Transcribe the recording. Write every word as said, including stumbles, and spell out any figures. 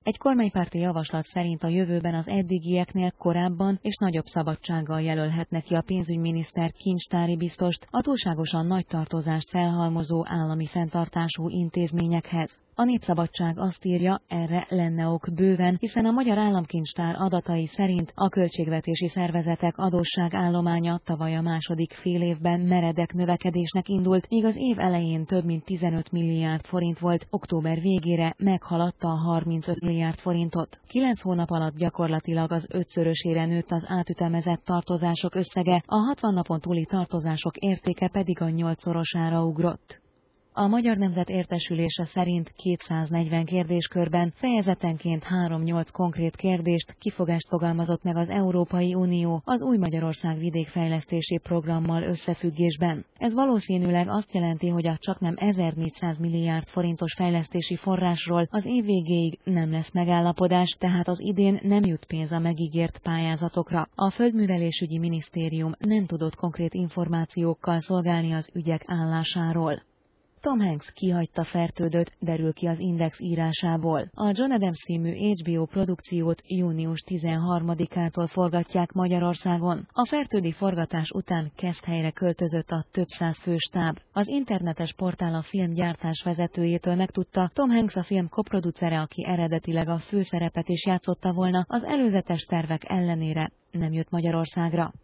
Egy kormánypárti javaslat szerint a jövőben az eddigieknél korábban és nagyobb szabadsággal jelölhetnek ki a pénzügyminiszter kincstári biztost a túlságosan nagy tartozást felhalmozó állami fenntartású intézményekhez. A Népszabadság azt írja, erre lenne ok bőven, hiszen a Magyar Államkincstár adatai szerint a költségvetési szervezetek adósságállománya tavaly a második félévben meredek növekedésnek indult, míg az év elején több mint tizenöt milliárd forint volt, október végére meghaladta a harmincöt milliárd forintot. Kilenc hónap alatt gyakorlatilag az ötszörösére nőtt az átütemezett tartozások összege, a hatvan napon túli tartozások értéke pedig a nyolcszorosára ugrott. A Magyar Nemzet értesülése szerint kétszáznegyven kérdéskörben fejezetenként három-nyolc konkrét kérdést, kifogást fogalmazott meg az Európai Unió az Új Magyarország vidékfejlesztési programmal összefüggésben. Ez valószínűleg azt jelenti, hogy a csaknem ezernégyszáz milliárd forintos fejlesztési forrásról az év végéig nem lesz megállapodás, tehát az idén nem jut pénz a megígért pályázatokra. A Földművelésügyi Minisztérium nem tudott konkrét információkkal szolgálni az ügyek állásáról. Tom Hanks kihagyta Fertődöt, derül ki az Index írásából. A John Adams című há bé o produkciót június tizenharmadikától forgatják Magyarországon. A fertődi forgatás után Keszthelyre költözött a több száz fős stáb. Az internetes portál a filmgyártás vezetőjétől megtudta, Tom Hanks a film koproducere, aki eredetileg a főszerepet is játszotta volna, az előzetes tervek ellenére nem jött Magyarországra.